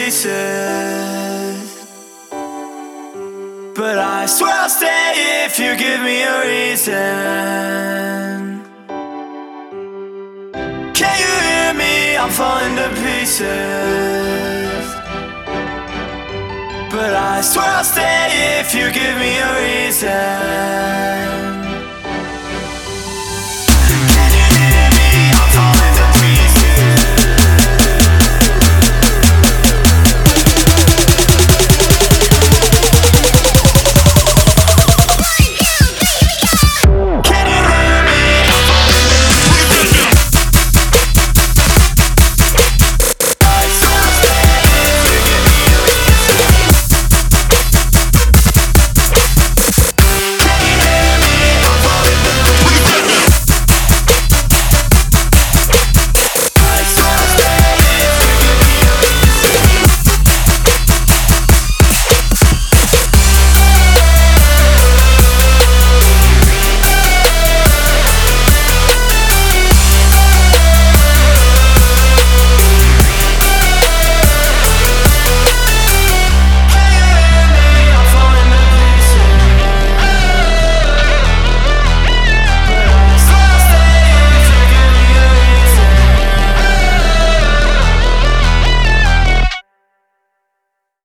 pieces. But I swear I'll stay if you give me a reason. Can you hear me? I'm falling to pieces. But I swear I'll stay if you give me a reason.